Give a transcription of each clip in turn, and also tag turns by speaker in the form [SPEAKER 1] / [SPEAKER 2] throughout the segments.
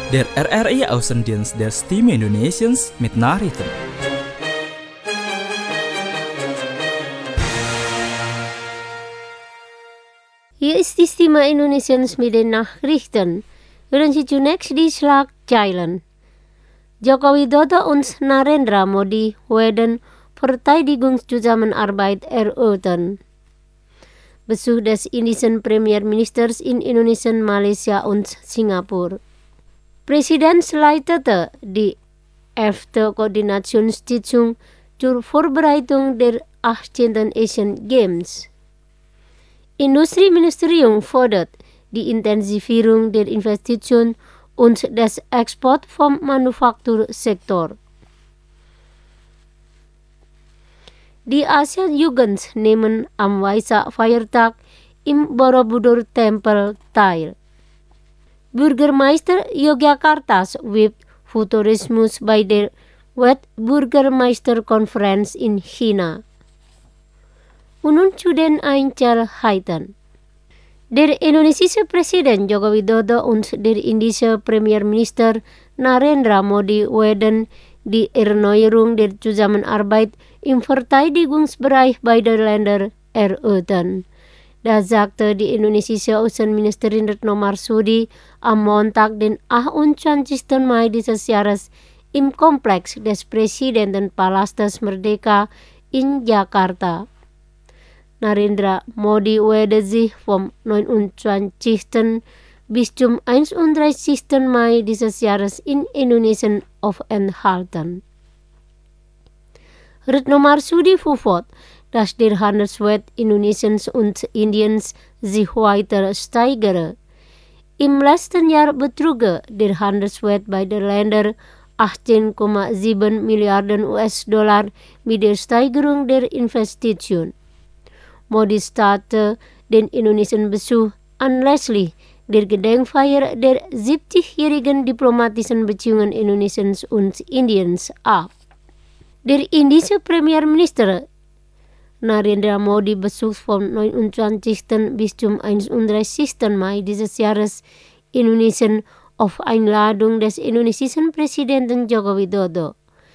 [SPEAKER 1] Der RRI Außendienst der Stimme Indonesiens mit Nachrichten.
[SPEAKER 2] Hier ist die Stimme Indonesiens mit den Nachrichten. Hören Sie zunächst die Schlagzeilen. Joko Widodo und Narendra Modi werden Verteidigungszusammenarbeit erörtern. Besuch des indischen Premierministers in Indonesia, Malaysia und Singapur. Präsident leitete die 11. Koordinationssitzung zur Vorbereitung der 18. Asian Games. Industrieministerium fordert die Intensivierung der Investition und des Exports vom Manufaktursektor. Die Asian-Jugend nehmen am Waisak-Feiertag im Borobudur-Tempel teil. Bürgermeister Yogyakartas wirbt für Tourismus bei der Weltbürgermeisterkonferenz in China. Und nun zu den Einzelheiten. Der indonesische Präsident Joko Widodo und der indische Premierminister Narendra Modi werden die Erneuerung der Zusammenarbeit im Verteidigungsbereich beider Länder erörtern. Das sagte die indonesische Außenministerin Retno Marsudi am Montag, den 28. Mai dieses Jahres im Kompleks des Präsidentenpalastes Merdeka in Jakarta. Narendra Modi werde sich vom 29. bis zum 31. Mai dieses Jahres in Indonesien aufenthalten. Retno Marsudi verfolgt, dass der Handelswert Indonesiens und Indiens sich weiter steigere. Im letzten Jahr betrug der Handelswert beider Länder 18,7 Milliarden US-Dollar mit der Steigerung der Investition. Modi startete den Indonesien-Besuch anlässlich der Gedenkfeier der 70-jährigen diplomatischen Beziehungen Indonesiens und Indiens ab. Der indische Premierminister Narendra Modi besucht vom 29. bis zum 31. Mai dieses Jahres Indonesien auf Einladung des indonesischen Präsidenten Joko Widodo.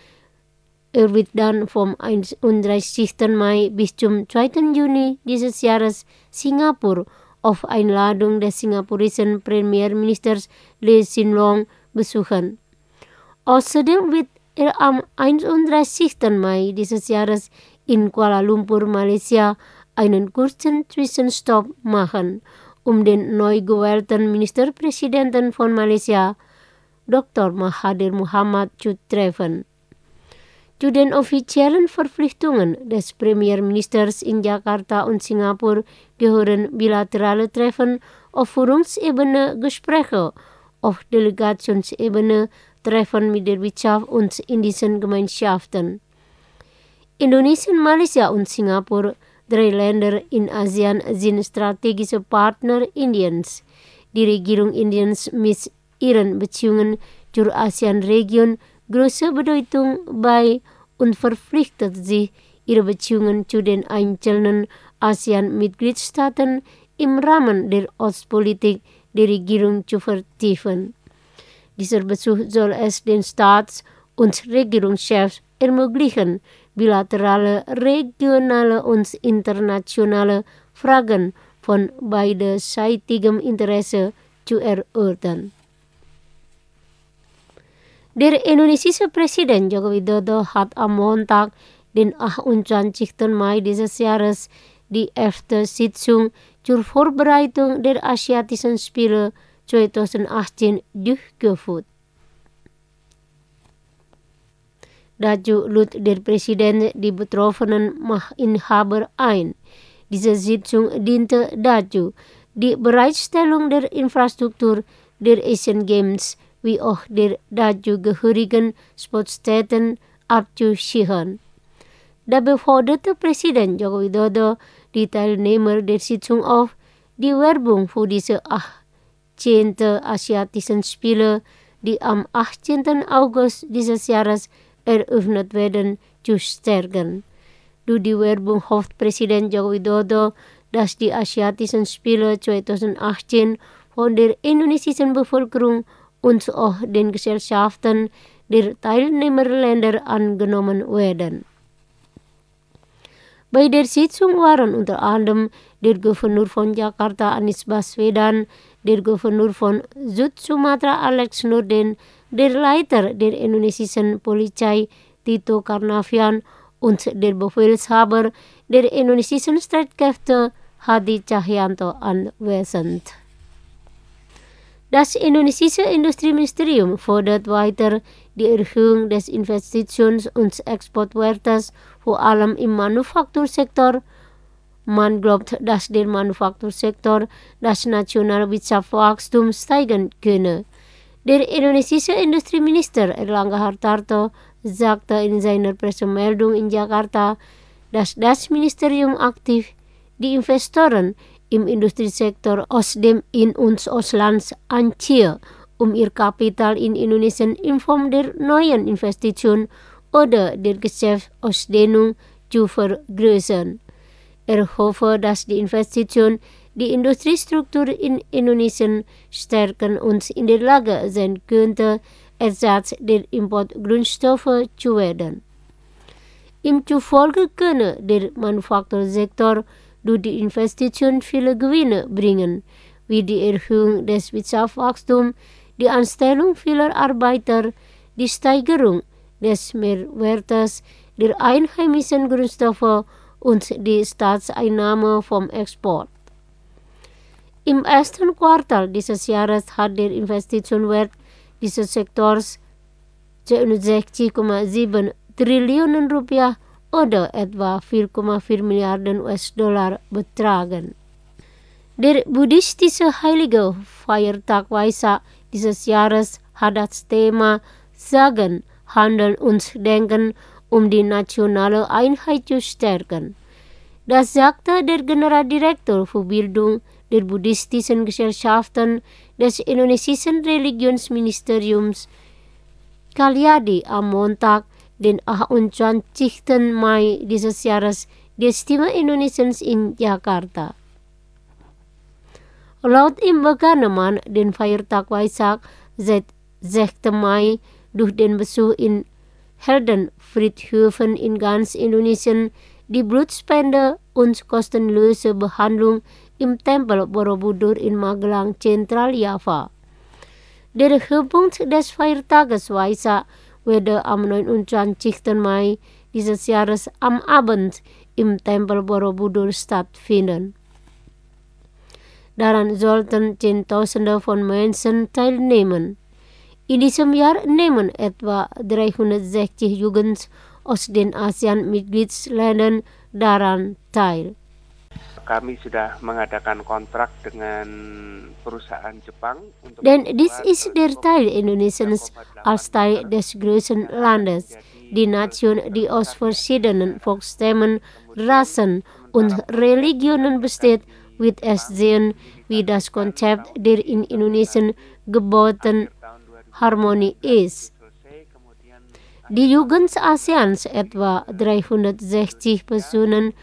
[SPEAKER 2] Er wird dann vom 31. Mai bis zum 2. Juni dieses Jahres Singapur auf Einladung des singapurischen Premierministers Lee Hsien Loong besuchen. Außerdem wird er am 31. Mai dieses Jahres in Kuala Lumpur, Malaysia, einen kurzen Zwischenstopp machen, um den neu gewählten Ministerpräsidenten von Malaysia, Dr. Mahathir Mohamad, zu treffen. Zu den offiziellen Verpflichtungen des Premierministers in Jakarta und Singapur gehören bilaterale Treffen auf Führungsebene, Gespräche auf Delegationsebene, Treffen mit der Wirtschaft und indischen Gemeinschaften. Indonesien, Malaysia und Singapur, 3 Länder in ASEAN, sind strategische Partner Indiens. Die Regierung Indiens misst ihren Beziehungen zur ASEAN-Region große Bedeutung bei und verpflichtet sich, ihre Beziehungen zu den einzelnen ASEAN-Mitgliedstaaten im Rahmen der Ostpolitik der Regierung zu vertiefen. Dieser Besuch soll es den Staats- und Regierungschefs ermöglichen, bilaterale, regionale und internationale Fragen von beiderseitigem Interesse zu erörtern. Der indonesische Präsident Joko Widodo hat am Montag, den 28. Mai dieses Jahres, die 11. Sitzung zur Vorbereitung der Asiatischen Spiele 2018 durchgeführt. Dazu lud der Präsident die betroffenen Machtinhaber ein. Diese Sitzung diente dazu, die Bereitstellung der Infrastruktur der Asian Games wie auch der dazugehörigen Sportstätten abzusichern. Dabei forderte Präsident Joko Widodo die Teilnehmer der Sitzung auf, die Werbung für diese 18. Asiatischen Spiele, die am 18. August dieses Jahres eröffnet werden, zu stärken. Durch die Werbung hofft Präsident Joko Widodo, dass die Asiatischen Spiele 2018 von der indonesischen Bevölkerung und auch den Gesellschaften der Teilnehmerländer angenommen werden. Bei der Sitzung waren unter anderem der Gouverneur von Jakarta Anies Baswedan, der Gouverneur von Süd-Sumatra Alex Nurdin, der Leiter der indonesischen Polizei Tito Karnavian und der Befehlshaber der indonesischen Streitkräfte Hadi Cahyanto anwesend. Das indonesische Industrieministerium fordert weiter die Erhöhung des Investitions- und Exportwertes, vor allem im Manufaktursektor. Man glaubt, dass der Manufaktursektor das nationale Wirtschaftswachstum steigern könne. Der indonesische Industrieminister Erlangga Hartarto sagte in seiner Pressemeldung in Jakarta, dass das Ministerium aktiv die Investoren im Industriesektor aus dem In- und Ausland anzieht, ihr Kapital in Indonesia in Form der neuen Investition oder der Geschäftsausdehnung zu vergrößern. Hoffe, dass die Investition die Industriestruktur in Indonesien stärken und in der Lage sein könnte, Ersatz der Importgrundstoffe zu werden. Ihm zufolge könne der Manufaktursektor durch die Investition viele Gewinne bringen, wie die Erhöhung des Wirtschaftswachstums, die Anstellung vieler Arbeiter, die Steigerung des Mehrwertes der einheimischen Grundstoffe und die Staatseinnahme vom Export. Im ersten Quartal dieses Jahres hat der Investitionswert dieses Sektors 62,7 Trillionen Rupiah oder etwa 4,4 Milliarden US-Dollar betragen. Der buddhistische heilige Feiertag Waisak dieses Jahres hat das Thema Sagen, Handeln und Denken, die nationale Einheit zu stärken. Das sagte der Generaldirektor für Bildung der buddhistischen Gesellschaften des indonesischen Religionsministeriums Kalyadi am Montag, den 28. Mai dieses Jahres, die Stimme Indonesiens in Jakarta. Laut ihm begann man den Feiertag Waisak seit 6. Mai durch den Besuch in Heldenfriedhöfen in ganz Indonesien, die Blutspende und kostenlose Behandlung im Tempel Borobudur in Magelang, Zentral-Java. Der Höhepunkt des Feiertages Waisak werde am 29. Mai dieses Jahres am Abend im Tempel Borobudur stattfinden. Daran sollten Zehntausende von Menschen teilnehmen. In diesem Jahr nehmen etwa 360 Jugend aus den ASEAN-Mitgliedsländern daran teil.
[SPEAKER 3] Kami sudah mengadakan kontrak dengan perusahaan Jepang.
[SPEAKER 2] Denn dies ist der Teil Indonesiens als Teil des größten Landes, die Nation, die aus verschiedenen Volksstämmen, Rassen und Religionen besteht, wird es sehen, wie das Konzept der in Indonesien gebauten Harmonie ist. Die Jugend ASEANs, etwa 360 Personen,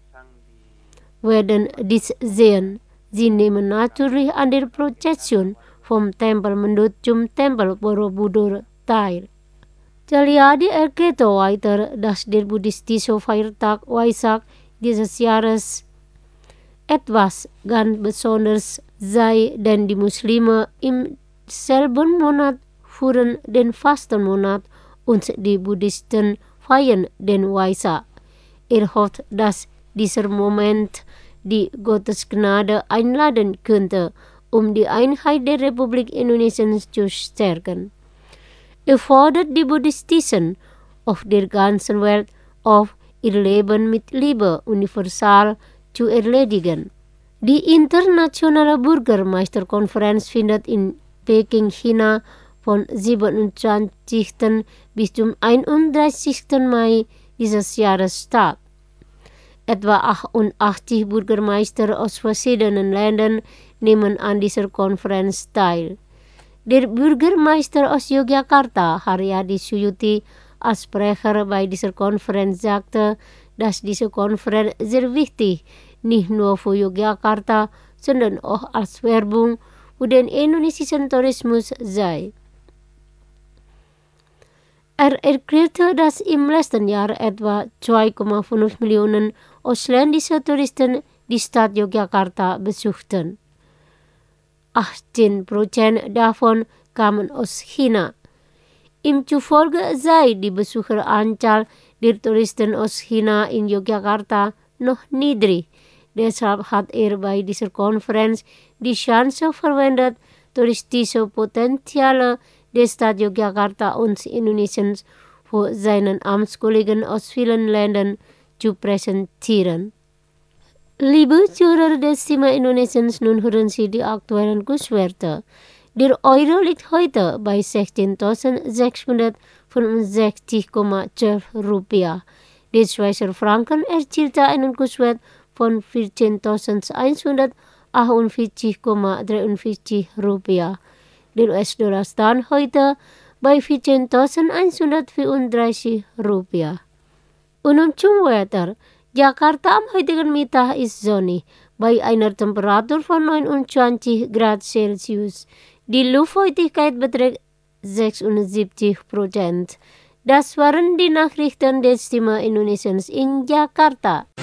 [SPEAKER 2] werden dies sehen. Sie nehmen natürlich an der Prozession vom Tempel Mendut zum Tempel Borobudur teil. Calyadi erklärte weiter, dass der buddhistische Feiertag Waisak dieses Jahres etwas ganz Besonderes sei, denn die Muslime im selben Monat führen den Fastenmonat und die Buddhisten feiern den Waisak. Hofft, dass dieser Moment die Gottesgnade einladen könnte, die Einheit der Republik Indonesien zu stärken. Fordert die Buddhisten auf der ganzen Welt auf, ihr Leben mit Liebe universal zu erledigen. Die internationale Bürgermeisterkonferenz findet in Peking, China, von 27. bis zum 31. Mai dieses Jahres statt. Etwa 88 Bürgermeister aus verschiedenen Ländern nehmen an dieser Konferenz teil. Der Bürgermeister aus Yogyakarta, Haryadi Suyuti, als Sprecher bei dieser Konferenz sagte, dass diese Konferenz sehr wichtig, nicht nur für Yogyakarta, sondern auch als Werbung hoe den indonesischen Tourismus sei. Erklärte, dass im letzten Jahr etwa 2,5 Millionen ausländische Touristen die Stadt Yogyakarta besuchten. 18% davon kamen aus China. Ihm zufolge sei die Besucheranzahl der Touristen aus China in Yogyakarta noch niedrig. Deshalb hat bei dieser Konferenz die Chance verwendet, touristische Potenziale der Stadt Yogyakarta und Indonesiens für seinen Amtskollegen aus vielen Ländern zu präsentieren. Liebe Zuhörer des Thema Indonesiens, nun hören Sie die aktuellen Kurswerte. Der Euro liegt heute bei 16.665,12 Rupiah. Der Schweizer Franken erzielte einen Kurswert von 14.148,43 Rupiah. Der US-Dollar stand heute bei 14.134 Rupiah. Und zum Wetter. Jakarta am heutigen Mittag ist sonnig, bei einer Temperatur von 29 Grad Celsius. Die Luftfeuchtigkeit beträgt 76%. Das waren die Nachrichten des Thema Indonesiens in Jakarta.